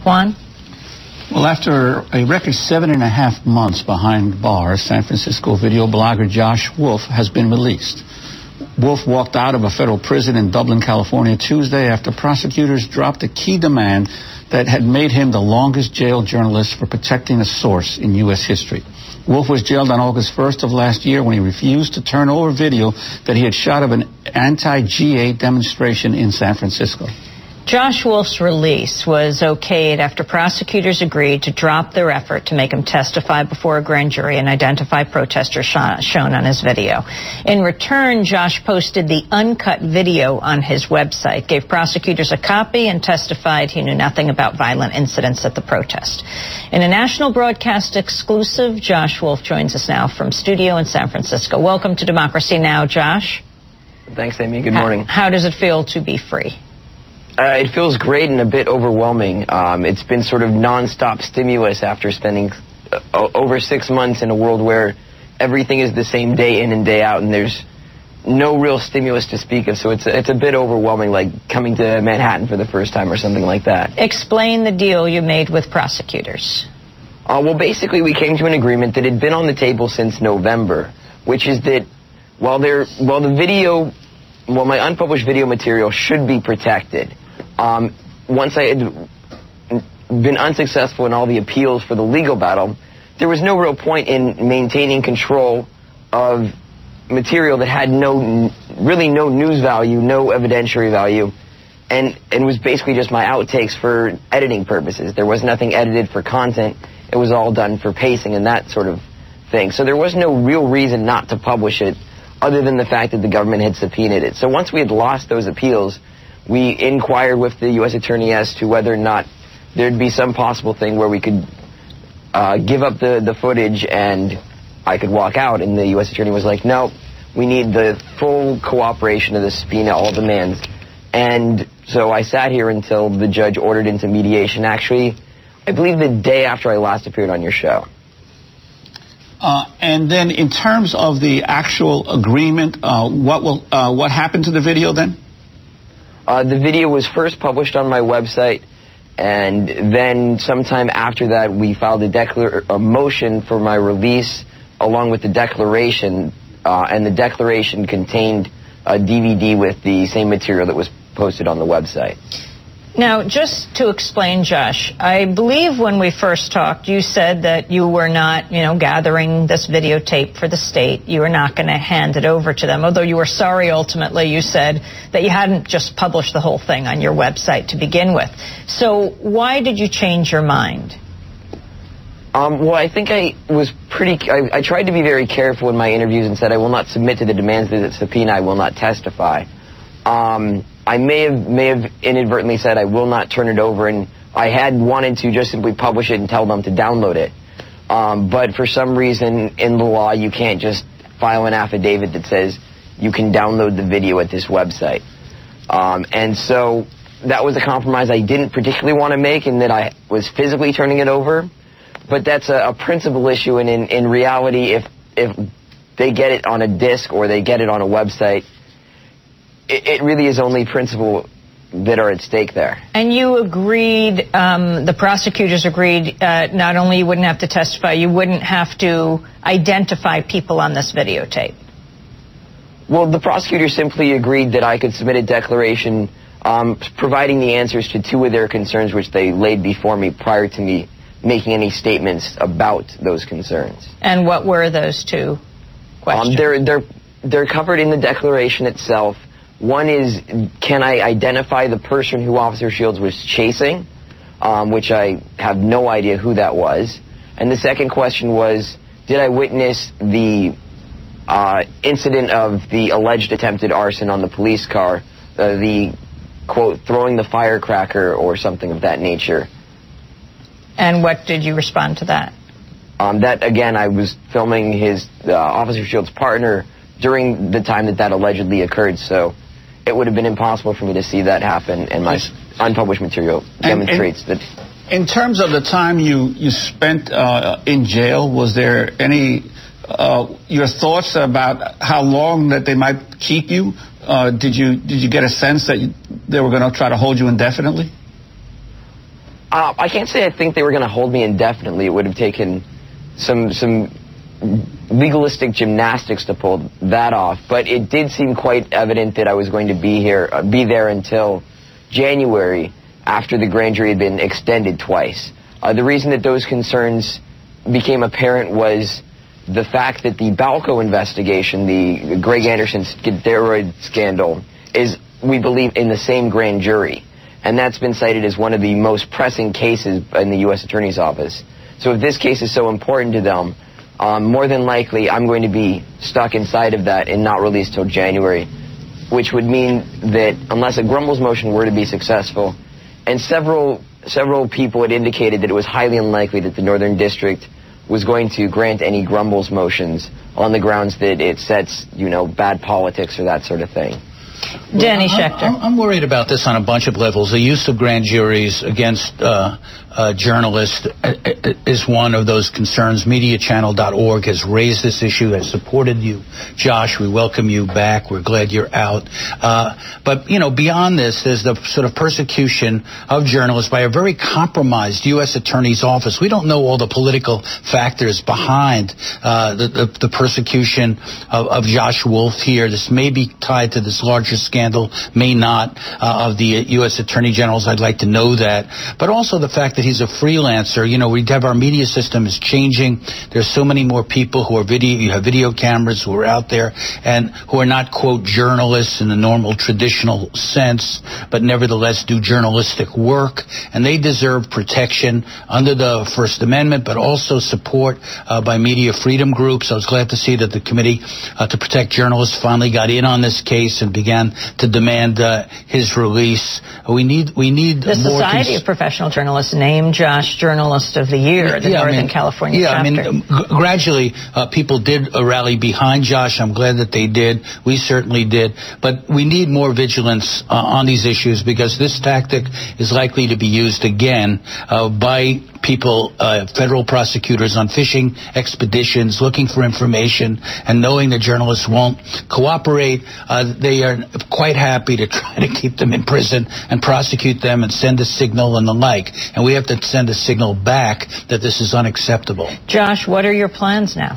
Juan? Well, after a record 7.5 months behind bars, San Francisco video blogger Josh Wolf has been released. Wolf walked out of a federal prison in Dublin, California, Tuesday after prosecutors dropped a key demand that had made him the longest jailed journalist for protecting a source in U.S. history. Wolf was jailed on August 1st of last year when he refused to turn over video that he had shot of an anti-G8 demonstration in San Francisco. Josh Wolf's release was okayed after prosecutors agreed to drop their effort to make him testify before a grand jury and identify protesters shown on his video. In return, Josh posted the uncut video on his website, gave prosecutors a copy, and testified he knew nothing about violent incidents at the protest. In a national broadcast exclusive, Josh Wolf joins us now from studio in San Francisco. Welcome to Democracy Now!, Josh. Thanks, Amy. Good morning. How does it feel to be free? It feels great and a bit overwhelming. It's been sort of nonstop stimulus after spending over 6 months in a world where everything is the same day in and day out, and there's no real stimulus to speak of. So it's a bit overwhelming, like coming to Manhattan for the first time or something like that. Explain the deal you made with prosecutors. Well, basically, we came to an agreement that had been on the table since November, which is that while my unpublished video material should be protected, once I had been unsuccessful in all the appeals for the legal battle, there was no real point in maintaining control of material that had really no news value, no evidentiary value, and was basically just my outtakes for editing purposes. There was nothing edited for content. It was all done for pacing and that sort of thing. So there was no real reason not to publish it other than the fact that the government had subpoenaed it. So once we had lost those appeals, we inquired with the U.S. Attorney as to whether or not there'd be some possible thing where we could give up the footage and I could walk out. And the U.S. Attorney was like, no, we need the full cooperation of the subpoena, all demands. And so I sat here until the judge ordered into mediation. Actually, I believe the day after I last appeared on your show. And then in terms of the actual agreement, what happened to the video then? The video was first published on my website, and then sometime after that, we filed a motion for my release along with the declaration, and the declaration contained a DVD with the same material that was posted on the website. Now, just to explain, Josh, I believe when we first talked, you said that you were not, gathering this videotape for the state. You were not going to hand it over to them. Although you were sorry, ultimately, you said that you hadn't just published the whole thing on your website to begin with. So why did you change your mind? Well, I think I tried to be very careful in my interviews and said I will not submit to the demands of the subpoena. I will not testify. I may have inadvertently said I will not turn it over, and I had wanted to just simply publish it and tell them to download it. But for some reason in the law, you can't just file an affidavit that says you can download the video at this website. And so that was a compromise I didn't particularly want to make, in that I was physically turning it over. But that's a principal issue, and in reality, if they get it on a disc or they get it on a website, it really is only principle that are at stake there. And you agreed, the prosecutors agreed, not only you wouldn't have to testify, you wouldn't have to identify people on this videotape. Well, the prosecutor simply agreed that I could submit a declaration providing the answers to two of their concerns, which they laid before me prior to me making any statements about those concerns. And what were those two questions? They're covered in the declaration itself. One is, can I identify the person who Officer Shields was chasing, which I have no idea who that was. And the second question was, did I witness the incident of the alleged attempted arson on the police car, the, quote, throwing the firecracker or something of that nature? And what did you respond to that? That, again, I was filming Officer Shields' partner during the time that allegedly occurred, so it would have been impossible for me to see that happen, and my unpublished material demonstrates that. In terms of the time you spent in jail, was there any your thoughts about how long that they might keep you? Did you get a sense that they were going to try to hold you indefinitely? I can't say I think they were going to hold me indefinitely. It would have taken some legalistic gymnastics to pull that off. But it did seem quite evident that I was going to be there until January, after the grand jury had been extended twice. The reason that those concerns became apparent was the fact that the Balco investigation, the Greg Anderson steroid scandal, is, we believe, in the same grand jury. And that's been cited as one of the most pressing cases in the U.S. Attorney's Office. So if this case is so important to them, more than likely I'm going to be stuck inside of that and not released till January, which would mean that unless a Grumbles motion were to be successful, and several people had indicated that it was highly unlikely that the Northern District was going to grant any Grumbles motions on the grounds that it sets, bad politics or that sort of thing. Danny Schechter. I'm worried about this on a bunch of levels. The use of grand juries against journalists is one of those concerns. MediaChannel.org has raised this issue, has supported you. Josh, we welcome you back. We're glad you're out. But, beyond this, there's the sort of persecution of journalists by a very compromised U.S. Attorney's Office. We don't know all the political factors behind the persecution of Josh Wolf here. This may be tied to this larger scandal, may not, of the U.S. Attorney Generals. I'd like to know that. But also the fact that he's a freelancer. We have our media system is changing. There's so many more people who are you have video cameras who are out there and who are not, quote, journalists in the normal traditional sense, but nevertheless do journalistic work. And they deserve protection under the First Amendment, but also support by media freedom groups. I was glad to see that the Committee to Protect Journalists finally got in on this case and began to demand his release. We need the more Society of Professional Journalists named Josh Journalist of the Year, the Northern California chapter. Gradually people did rally behind Josh. I'm glad that they did. We certainly did. But we need more vigilance on these issues, because this tactic is likely to be used again by people, federal prosecutors on fishing expeditions, looking for information, and knowing the journalists won't cooperate. They are quite happy to try to keep them in prison and prosecute them and send a signal and the like. And we have to send a signal back that this is unacceptable. Josh, what are your plans now?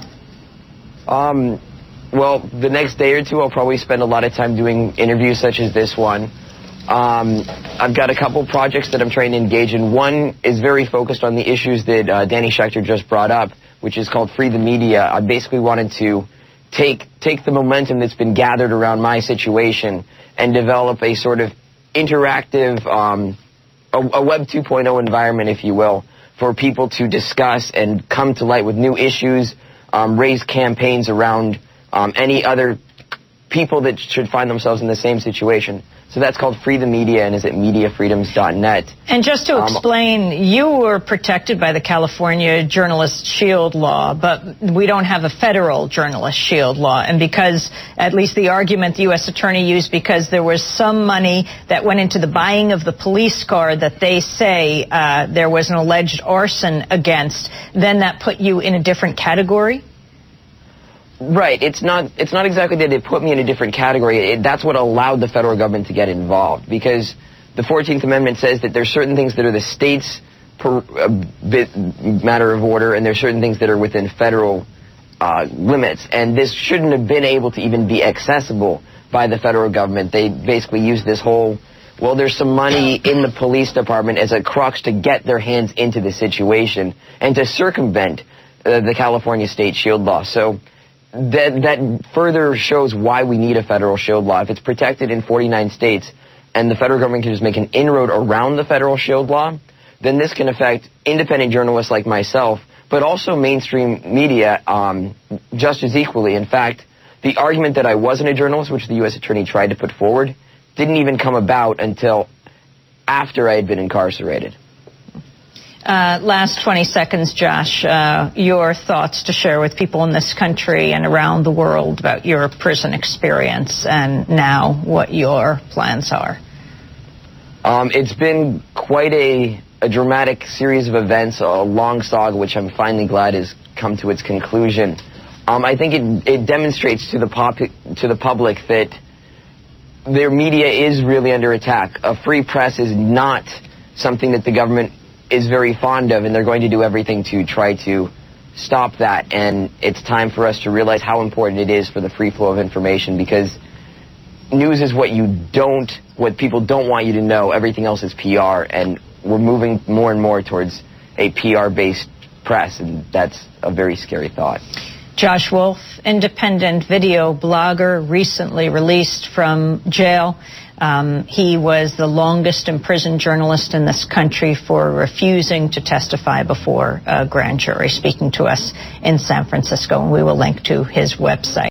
Well, the next day or two, I'll probably spend a lot of time doing interviews such as this one. I've got a couple projects that I'm trying to engage in. One is very focused on the issues that Danny Schechter just brought up, which is called Free the Media. I basically wanted to take the momentum that's been gathered around my situation and develop a sort of interactive, a Web 2.0 environment, if you will, for people to discuss and come to light with new issues, raise campaigns around any other people that should find themselves in the same situation. So that's called Free the Media, and is at MediaFreedoms.net. And just to explain, you were protected by the California Journalist Shield Law, but we don't have a federal Journalist Shield Law. And because, at least the argument the U.S. Attorney used, because there was some money that went into the buying of the police car that they say there was an alleged arson against, then that put you in a different category? Right. It's not exactly that it put me in a different category. That's what allowed the federal government to get involved, because the 14th Amendment says that there's certain things that are the state's matter of order, and there's certain things that are within federal limits. And this shouldn't have been able to even be accessible by the federal government. They basically used this whole, well, there's some money in the police department as a crux to get their hands into the situation and to circumvent the California State Shield Law. So that further shows why we need a federal shield law. If it's protected in 49 states and the federal government can just make an inroad around the federal shield law, then this can affect independent journalists like myself, but also mainstream media just as equally. In fact, the argument that I wasn't a journalist, which the U.S. Attorney tried to put forward, didn't even come about until after I had been incarcerated. Last 20 seconds, Josh, your thoughts to share with people in this country and around the world about your prison experience and now what your plans are. It's been quite a dramatic series of events, a long saga, which I'm finally glad has come to its conclusion. I think it demonstrates to the public that their media is really under attack. A free press is not something that the government is very fond of, and they're going to do everything to try to stop that. And it's time for us to realize how important it is for the free flow of information, because news is what people don't want you to know. Everything else is PR, and we're moving more and more towards a PR-based press, and that's a very scary thought. Josh Wolf, independent video blogger, recently released from jail. He was the longest imprisoned journalist in this country for refusing to testify before a grand jury, speaking to us in San Francisco, and we will link to his website.